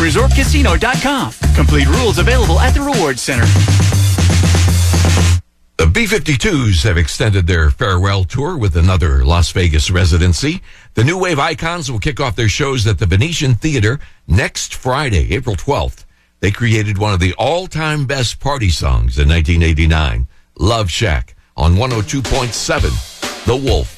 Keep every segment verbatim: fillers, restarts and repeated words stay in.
resort casino dot com. Complete rules available at the Rewards Center. The B fifty-twos have extended their farewell tour with another Las Vegas residency. The New Wave Icons will kick off their shows at the Venetian Theater next Friday, April twelfth. They created one of the all-time best party songs in nineteen eighty-nine, Love Shack, on one oh two point seven, The Wolf.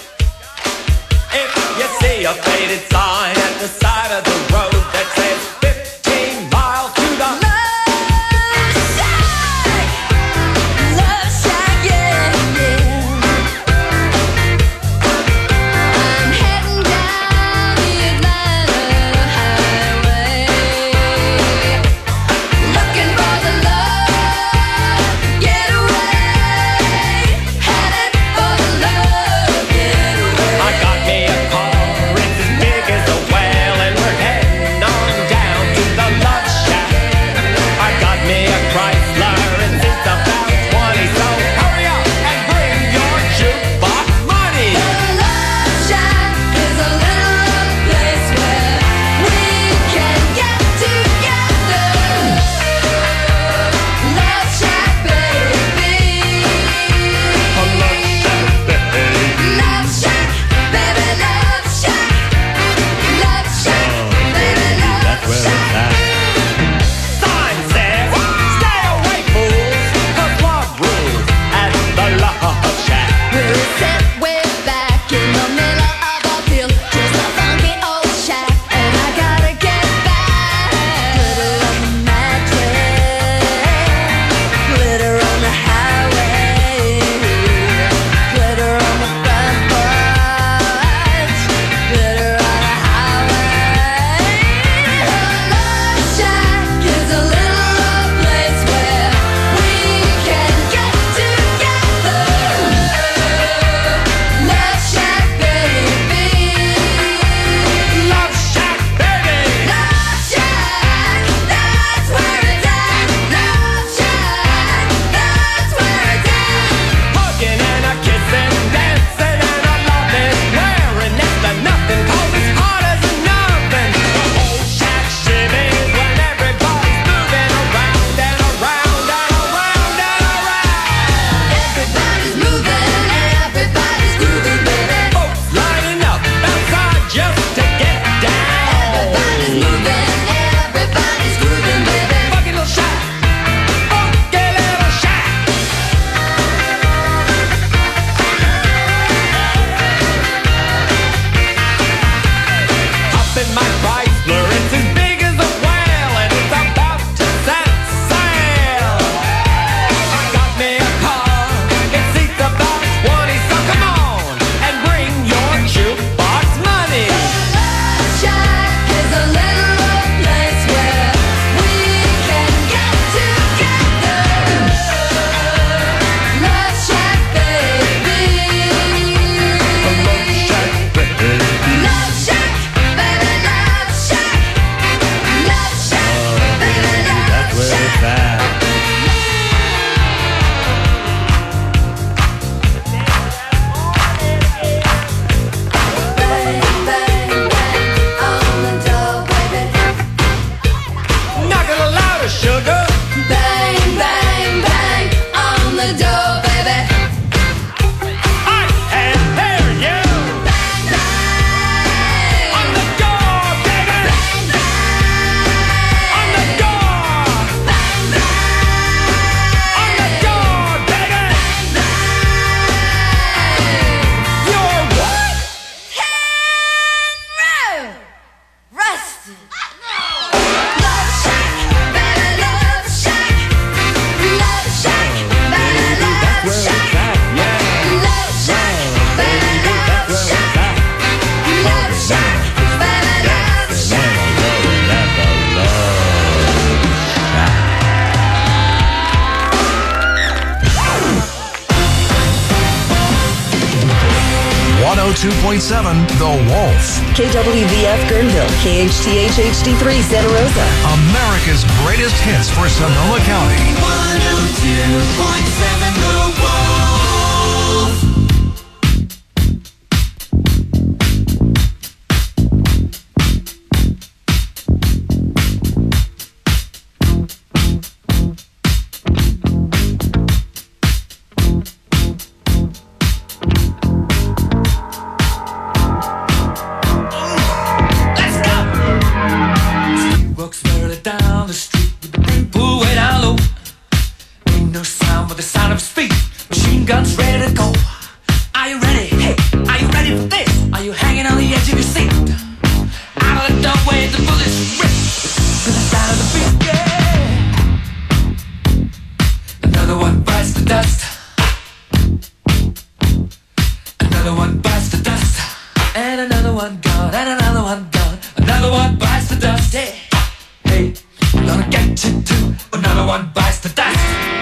If you see a faded sign at the side of the road that says fifteen miles to the Love Shack, Love Shack, yeah, yeah. I'm heading down the Atlanta highway, looking for the love getaway, headed for the love getaway. I got me a car, it's as big as a whale, and we're heading on down to the Love Shack. I got me a Chrysler, and it's about twenty, so hurry up and bring your jukebox money. The Love Shack is a little rough place where we can get together. Love Shack, baby. Love Shack, baby, Love Shack. Love Shack, baby, Love Shack. Sign says, stay away, fools, 'cause love rules at the Love Shack. We're set way back in the middle of a field, just a funky old shack, and I gotta get back. Glitter on the mattress, glitter on the highway, glitter on the front porch, glitter on the highway. The Love Shack is a little rough place where we can get together. Love Shack, baby. Love Shack, baby. Love Shack, that's where it's at. Love Shack, that's where it's at. Hugging and a kissing, dancing and a loving, wearing next to nothing, 'cause it's hard as a nothing. The whole shack shimmies when everybody's moving around and around and around and around. Everybody's moving, everybody's grooving, baby. Folks lining up outside just to get down. Everybody's moving, everybody's grooving, baby. Funky little shack, funky little shack. Up in my Chrysler, it's as big as a whale, and it's about to set sail. I got me a car, it seats about twenty, so come on and bring your jukebox money. Love Shack is a little rough place where we can get together. Love Shack, baby. Love Shack, baby, Love Shack. Love Shack, baby, Love Shack. Bang, bang, bang on the door, baby. Knock it louder, sugar. Bang, bang, bang on the door, baby. I can't hear you. Bang, bang On the door, baby. bang, bang On the door. bang, bang On the door, baby. You're what? Henry Rusted. Love Shack, baby, Love Shack. Love Shack, baby, Love Shack. Love Shack, baby, Love Shack. Love Shack, baby, Love Shack. one oh two point seven The Wolf. K W V F Guerneville, K H T H H D three Santa Rosa. America's greatest hits for Sonoma County. one oh two point seven The Wolf. you too. Another one bites the dust.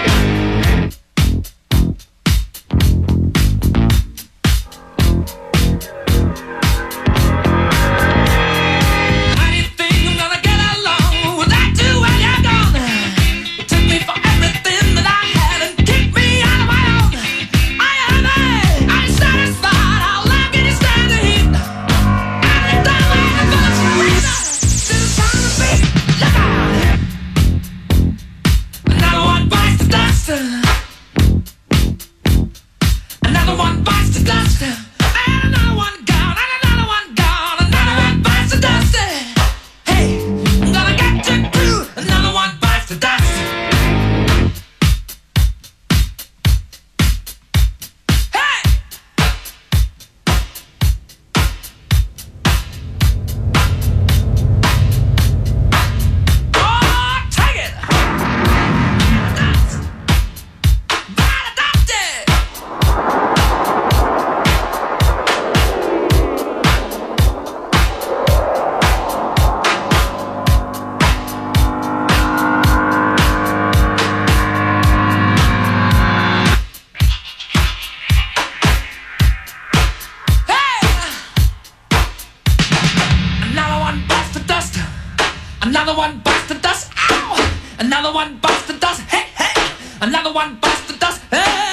Another one bites the dust. Ow! Another one bites the dust. Hey, hey! Another one bites the dust. Hey!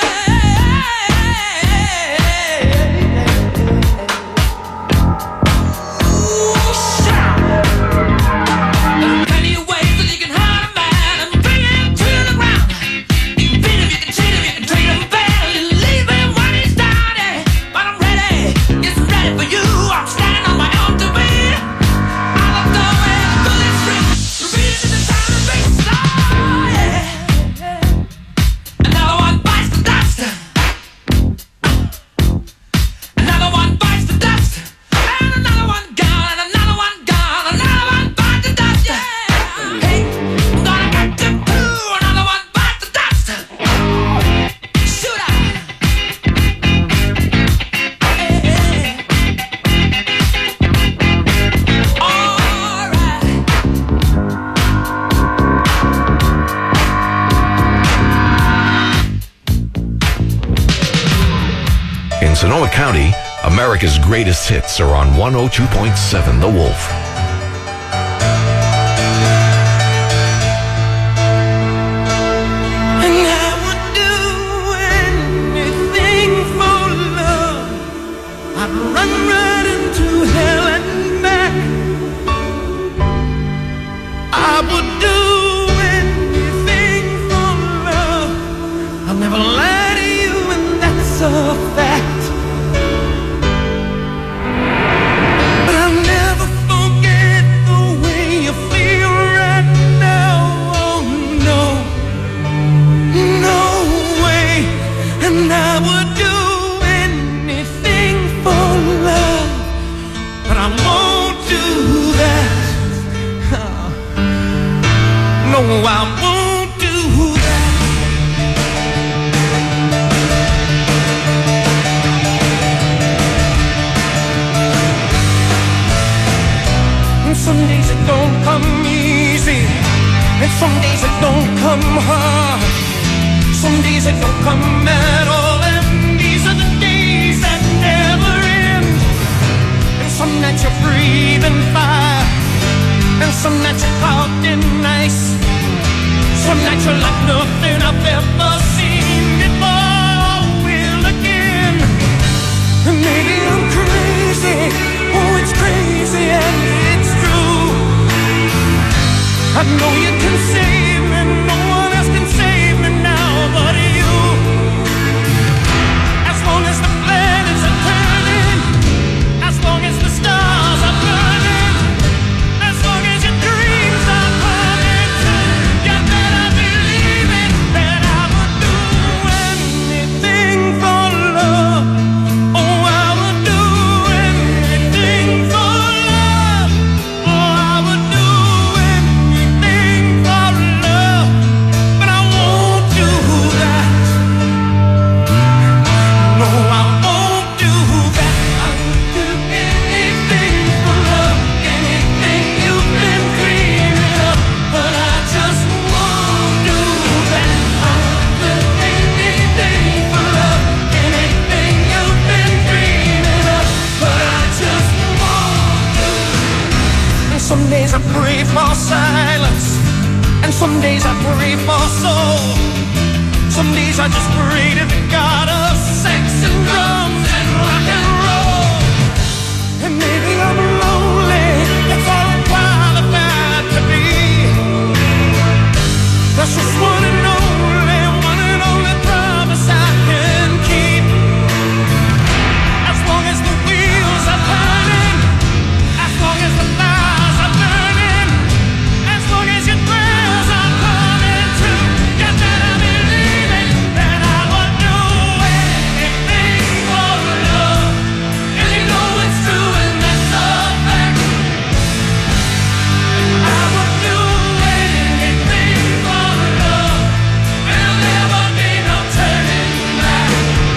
Sonoma County, America's greatest hits are on one oh two point seven The Wolf. And I would do anything for love. I'd run right into hell and back. I would do anything for love. I'll never lie to you, and that's a fact. No, I won't do that. And some days it don't come easy, and some days it don't come hard. Some days it don't come at all, and these are the days that never end. And some nights you're breathing fire, and some nights you're caught in ice. Some nights you're like nothing I've ever seen before. Will again. And maybe I'm crazy. Oh, it's crazy and it's true. I know you can save me. No one else can save me now but you. As long as the planets are turning, as long as the stars are burning, as long as your dreams are coming true, you better believe it, that I would do anything for love. Oh, I would do anything for love. Oh, I would do anything for love. Some days I pray for soul. Some days I just pray to the God of sex and drums and rock and roll. And maybe I'm lonely, that's all I'm qualified to be. That's just one and only, one and only promise I can keep. As long as the wheels are turning, as long as the fires are burning, as long as your prayers are coming true, you better believe it, that I would do anything for love. And you know it's true and that's a fact. I would do anything for love. There'll never be no turning back.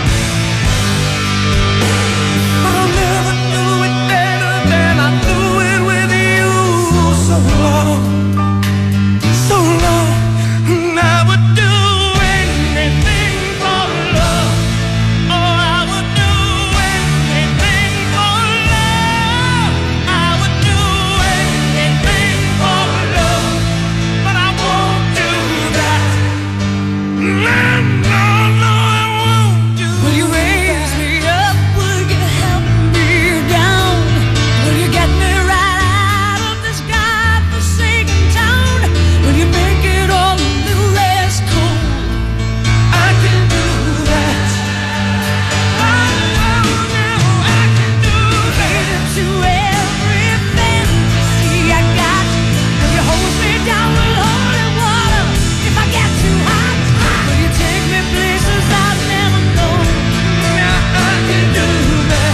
But I'll never do it better than I do it with you. So long, so long, and I would do anything for love. Oh, I would do anything for love. I would do anything for love, but I won't do that. No, no, no, I won't do. Will you raise me up? Will you help me down? Will you get me right out of this godforsaken town? Will you make it all a little less cold? I can do that. Oh, no, I can do that. To every fantasy I got, will you hold me down with holy water if I get too hot? Will you take me places I've never known? Yeah, I can do that.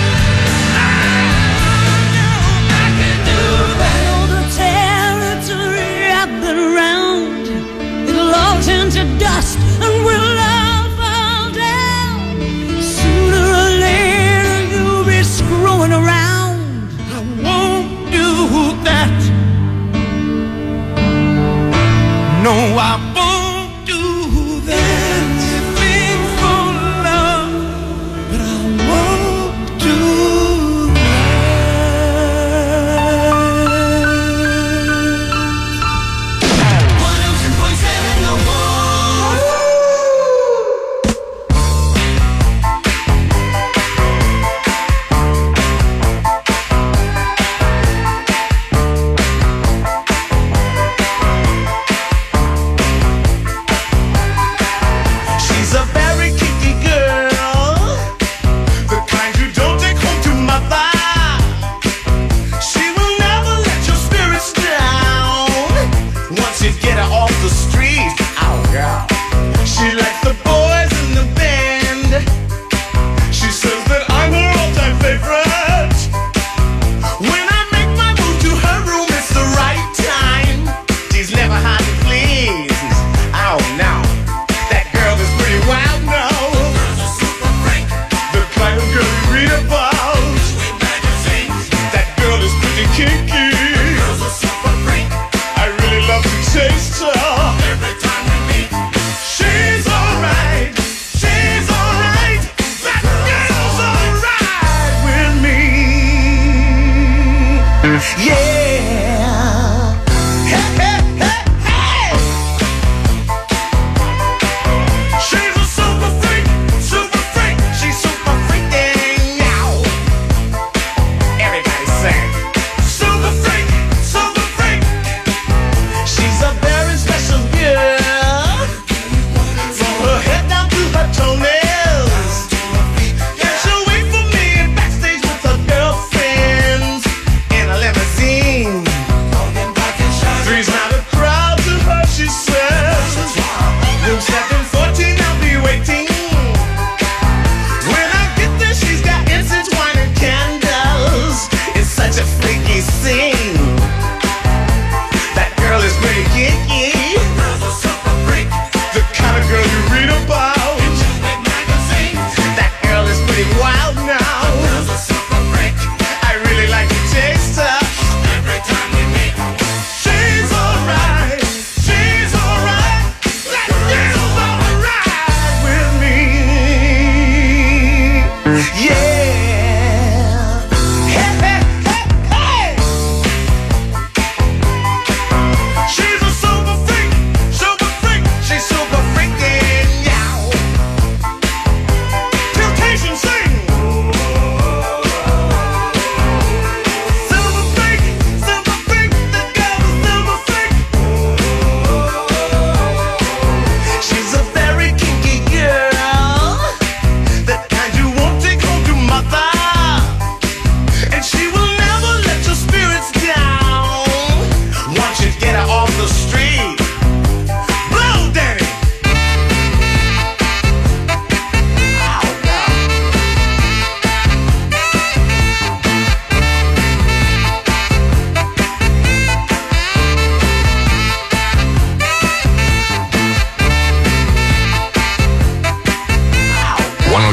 I can do that. I know the territory I've been around. It'll all turn to dust and we'll all fall down. Sooner or later you'll be screwing around. I won't do that. No, I won't do that. Anything for love, but I won't do that. one oh two point seven The Wolf.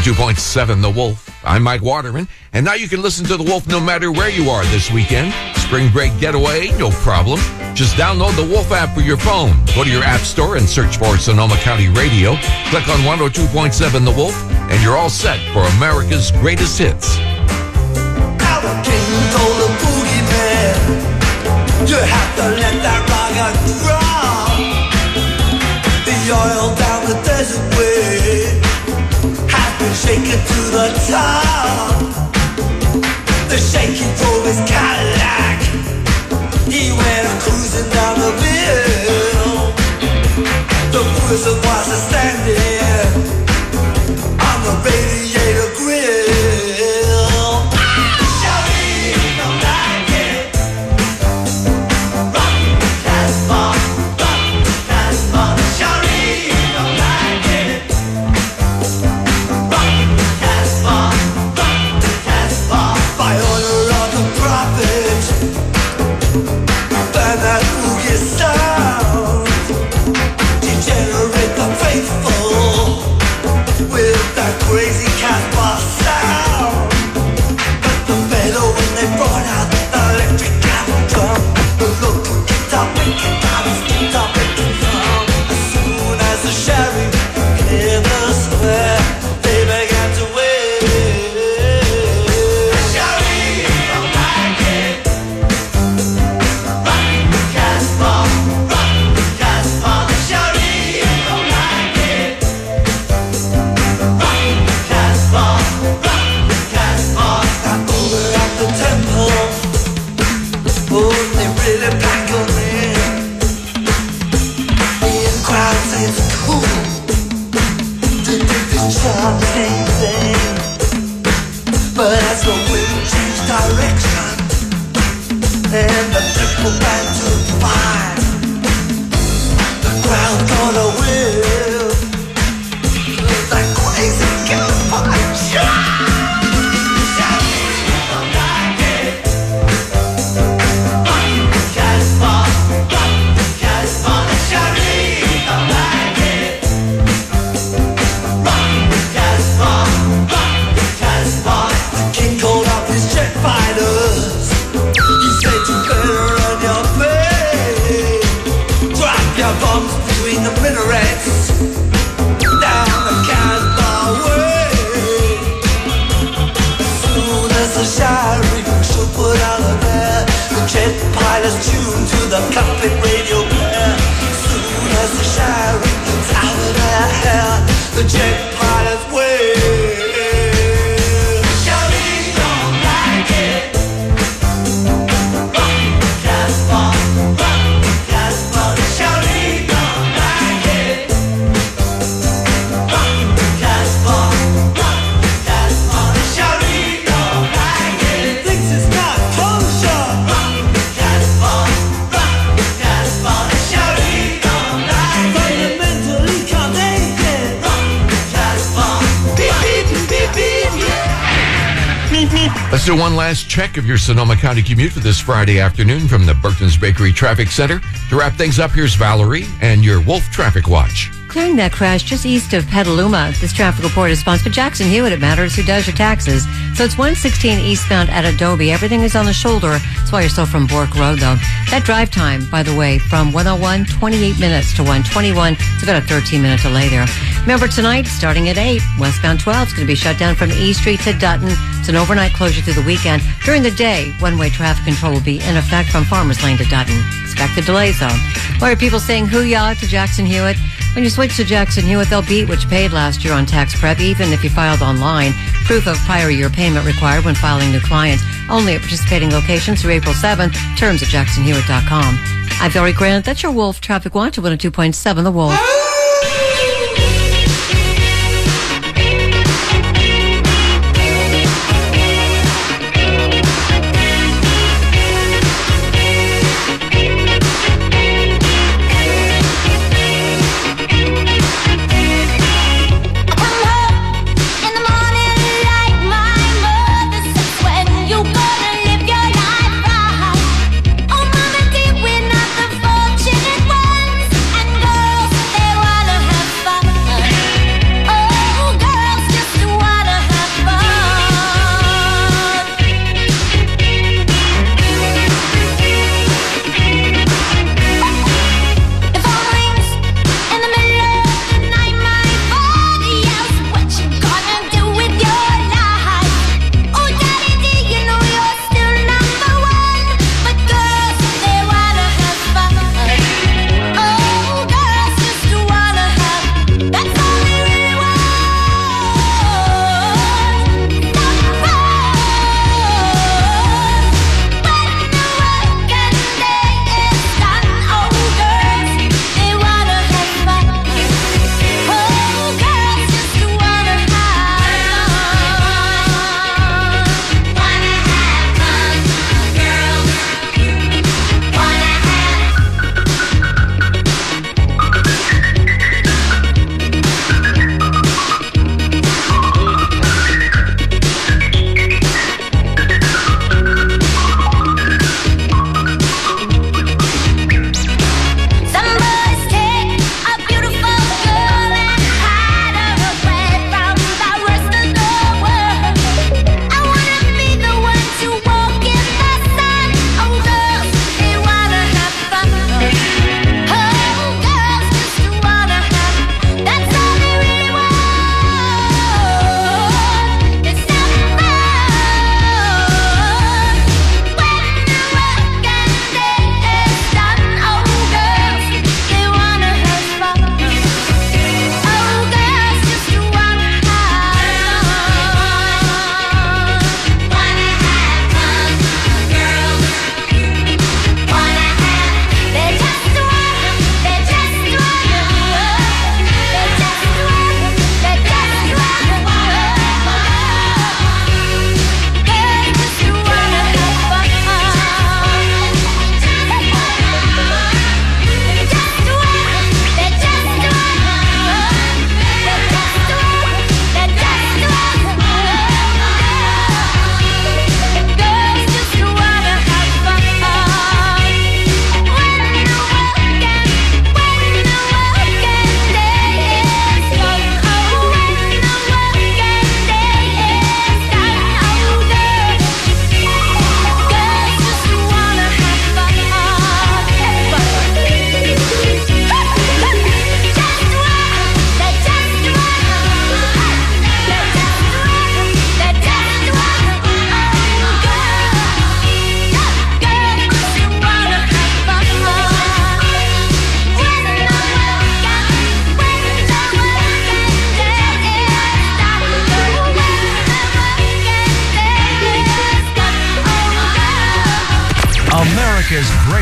two point seven The Wolf. I'm Mike Waterman, and now you can listen to The Wolf no matter where you are this weekend. Spring break getaway, no problem. Just download the Wolf app for your phone. Go to your app store and search for Sonoma County Radio. Click on one oh two point seven The Wolf, and you're all set for America's greatest hits. Now the king told the boogeyman, you have to let that rocket drop. The oil down the desert way has been shaken to the top. The shaky drove his Cadillac. He went cruising down the bill. The prison was standing on the radiator grill. Shawty don't like it. Rock the Casbah, rock the Casbah. Shawty don't like it. Rock the Casbah, rock the Casbah. By order of the prophet, burn that boogie sound. Degenerate the faithful with that crazy Casbah sound. But the better when they brought out the electric cattle drum, the local guitar picking out his guitar picking drum. As soon as the sheriff came to swear, they began to wait. The sheriff don't like it. Rock the Casbah, rock the Casbah. The sheriff don't like it. Rock the Casbah, rock the Casbah. Now over at the temple, oh, they really pack 'em in. The in crowd say it's cool to do this chanting thing, but as the wind changed direction and the triple band took five, the crowd got a whiff of that crazy gunfire. Don't like it. Rock the Casbah, rock the Casbah. The sheriff don't like it. Rock the Casbah, rock the Casbah. The king called up his jet fighters. He said you better run your face. Drop your bombs between the minarets. Down the Casbah way. As soon as the sheriff should put out of there, the jet pilots tuned to the cockpit radio player. As soon as the sheriff gets out of their hair, the jet pilots wait. Sheriff don't like it. Rock the Casbah, rock the Casbah. The sheriff don't like it. Rock the Casbah, rock the Casbah. The sheriff don't like it. Thinks it's not kosher. Rock the Casbah, rock the Casbah. The sheriff don't like it. Fundamentally can't take it. Rock the Casbah. Beep beep beep beep. Let's do one last check of your Sonoma County commute for this Friday afternoon from the Burton's Bakery Traffic Center. To wrap things up, here's Valerie and your Wolf Traffic Watch. Clearing that crash just east of Petaluma. This traffic report is sponsored by Jackson Hewitt. It matters who does your taxes. So it's one sixteen eastbound at Adobe. Everything is on the shoulder. That's why you're still from Bork Road, though. That drive time, by the way, from one oh one, twenty-eight minutes to one twenty-one. It's about a thirteen minute delay there. Remember, tonight, starting at eight, westbound twelve is going to be shut down from E Street to Dutton. It's an overnight closure through the weekend. During the day, one-way traffic control will be in effect from Farmers Lane to Dutton. Expected delays, though. Why are people saying hoo-yah to Jackson Hewitt? When you switch to Jackson Hewitt, they'll beat what you paid last year on tax prep, even if you filed online. Proof of prior year payment required when filing new clients. Only at participating locations through April seventh. Terms at jackson hewitt dot com. I'm Valerie Grant. That's your Wolf Traffic Watch at one oh two point seven The Wolf. Oh, mama, dear, we're not the fortunate ones. And girls, they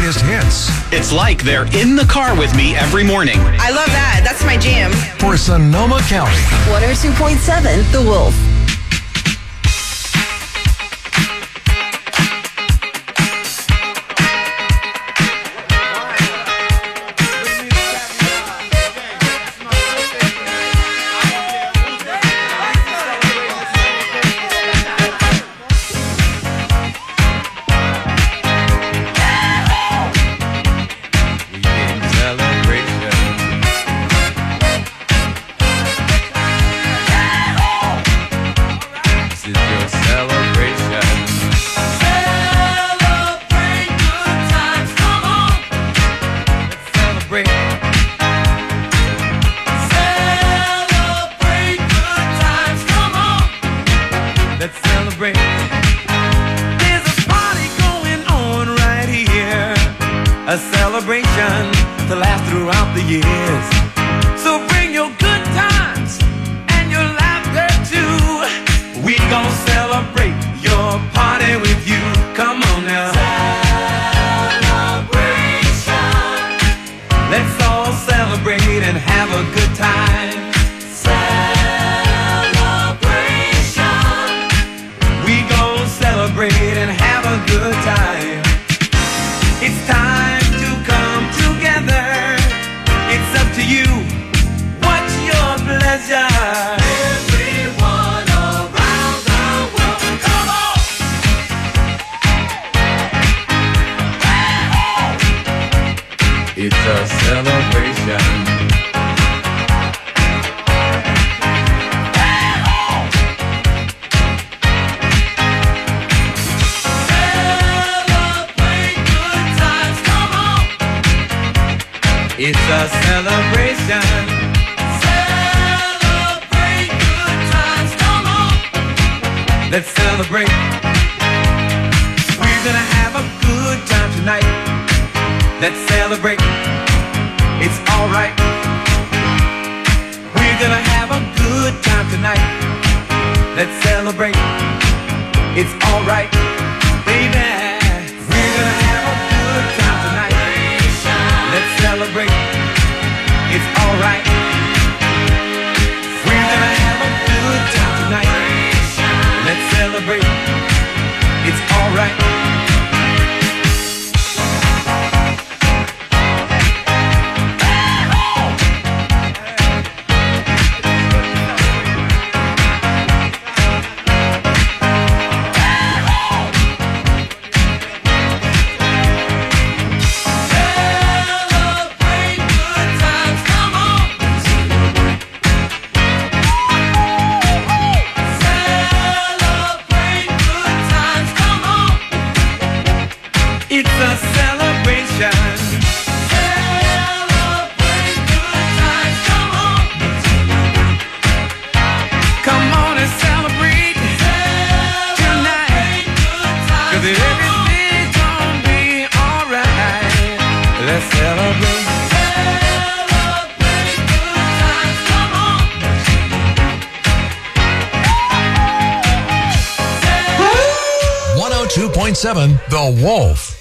greatest hits. It's like they're in the car with me every morning. I love that. That's my jam. For Sonoma County. one oh two point seven The Wolf. A celebration to last throughout the years. So bring your good times and your laughter too. We gon' celebrate your party with you. Come on now. Celebration. Let's all celebrate and have a good time. Celebration. We gon' celebrate and have a good time. It's time to come together. It's up to you. What's your pleasure? Everyone around the world, come on! It's a celebration. It's a celebration. Celebrate good times, come on. Let's celebrate. We're gonna have a good time tonight. Let's celebrate. It's alright. We're gonna have a good time tonight. Let's celebrate. It's alright, baby. We're gonna have a good time tonight. Let's celebrate. It's alright. We're gonna have a good time tonight. Let's celebrate. It's alright. It's a celebration. Celebrate good times, come on. Come on and celebrate tonight. Cause everything's gonna be alright. Let's celebrate. Celebrate good times, come on. one oh two point seven The Wolf.